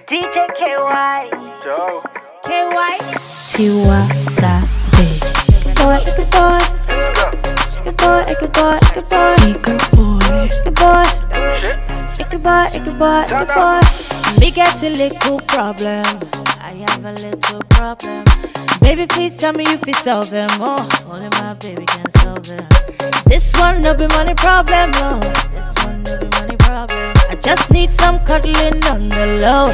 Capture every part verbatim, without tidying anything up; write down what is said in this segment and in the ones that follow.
D J K Y. Joe. K Y. Tiwa Savage. Boy, good boy. Good boy, good boy, good boy. Good boy. Good boy. Good boy, good boy, good boy. Me get a little problem. I have a little problem. Baby, please tell me if it's solve them. Oh, only my baby can solve them. This one no be money problem, no. This one no be money problem. I just need some cuddling on the low.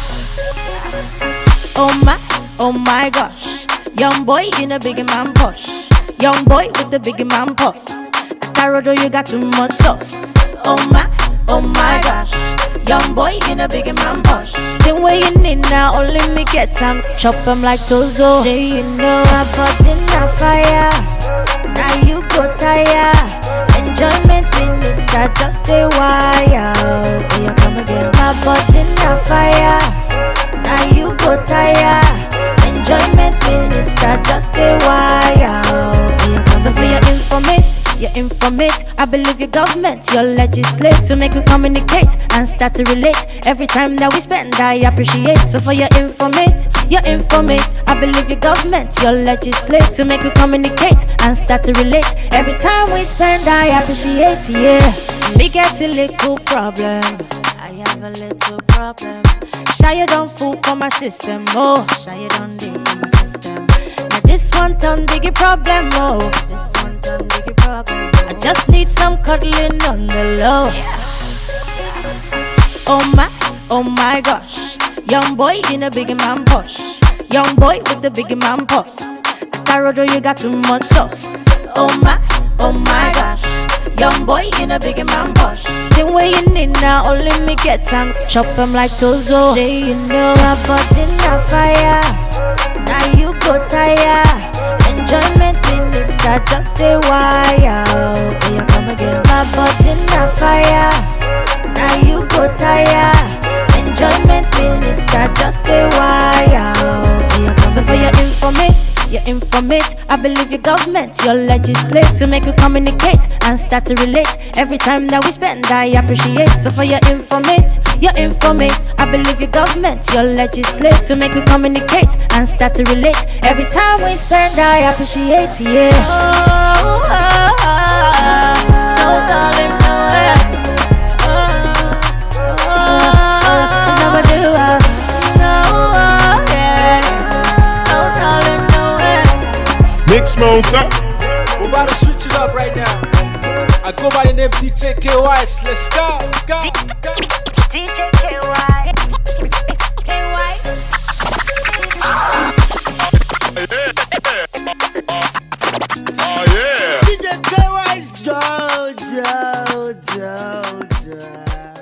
Oh my, oh my gosh. Young boy in a big man push. Young boy with the big man pulse. Atarodo, you got too much sauce. Oh my, oh my gosh. Young boy in a big man push. Then where you need now, only me get time. Chop them like Tozo. Say you know I bought in a fire. Now you go tire. Enjoyment minister, just a wire. Oh, you come again. I bought in a fire. Now you go tire. Enjoyment minister, just a wire. Oh, you come. So for your informate. You informate, I believe your government, you legislate. So make we communicate and start to relate. Every time that we spend, I appreciate. So for your informate, you informate, I believe your government, you legislate. So make we communicate and start to relate. Every time we spend, I appreciate, yeah. Me get a little problem, I have a little problem. Shy you don't fool for my system, oh. Shy you don't deal for my system. Now this one turn biggie problem, oh. This one turn biggie problem. I just need some cuddling on the low. Oh my, oh my gosh. Young boy in a big man push. Young boy with the big man pulse. Atarodo, you got too much sauce. Oh my, oh my gosh. Young boy in a big man push. Then where you need now, only me get time. Chop them like Tozo. Say you know I bought in a fire. Now you go tire. Enjoyment minister, just a wire. Oh, you come again. I bought in a fire. Now you go tire. Enjoyment minister, just a wire. Oh, you come. So for your informate. You informate, I believe your government, you legislate. So make we communicate and start to relate. Every time that we spend, I appreciate. So for your informate, you informate, I believe your government, you legislate. So make we communicate and start to relate. Every time we spend, I appreciate, yeah. Oh, oh, oh, oh. No darling, no way. Oh, oh, oh, oh. Never do I. Mix monster. We're about to switch it up right now. I go by the name D J K Y. Let's go, go, go. D J K Y. K Y. Oh yeah. D J K Y is Joe, Joe, Joe, Joe.